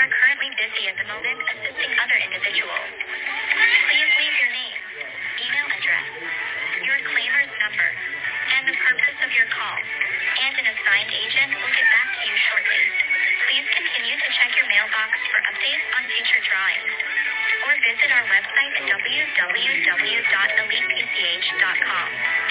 are currently busy at the moment assisting other individuals. Please leave your name, email address, your claimer's number, and the purpose of your call, and an assigned agent will get back to you shortly. Please continue to check your mailbox for updates on future drawings, or visit our website at www.elitepch.com.